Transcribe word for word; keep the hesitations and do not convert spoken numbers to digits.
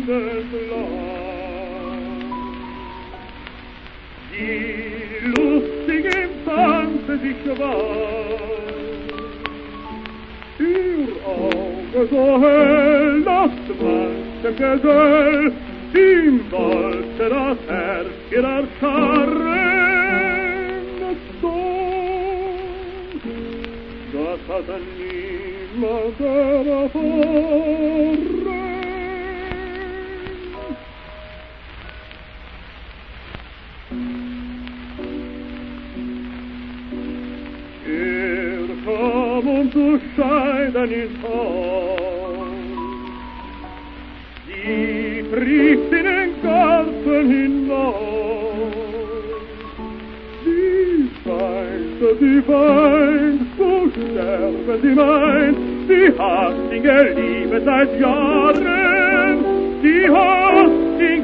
Land. Die lustig im Tanze sich schwang, ihr Auge so hell, das manchem Gesell, ihm wollte das Herz ihrer Scharren so, das hatte niemand erfahren. Er kam um zu scheiden ins Haus, sie trieb in den Garten hinaus. Sie weinte, sie weint, so sterben sie meint, sie hat ihn geliebt seit Jahren, sie hat ihn